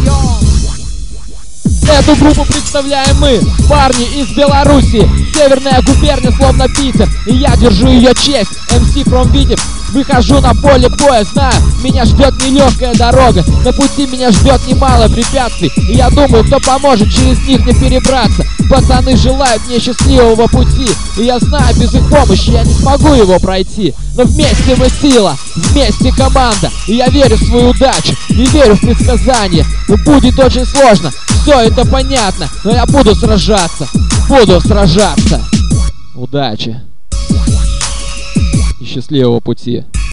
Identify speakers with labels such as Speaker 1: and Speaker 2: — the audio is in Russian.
Speaker 1: Эту группу представляем мы, парни из Беларуси. Северная губерния, словно Питер, и я держу ее честь. MC from Витебск. Выхожу на поле боя, знаю, меня ждет нелегкая дорога. На пути меня ждет немало препятствий, и я думаю, кто поможет через них мне перебраться. Пацаны желают мне счастливого пути, и я знаю, без их помощи я не смогу его пройти. Но вместе мы сила, вместе команда, и я верю в свою удачу, не верю в предсказания. Но будет очень сложно, все это понятно, но я буду сражаться, буду сражаться. Удачи и счастливого пути.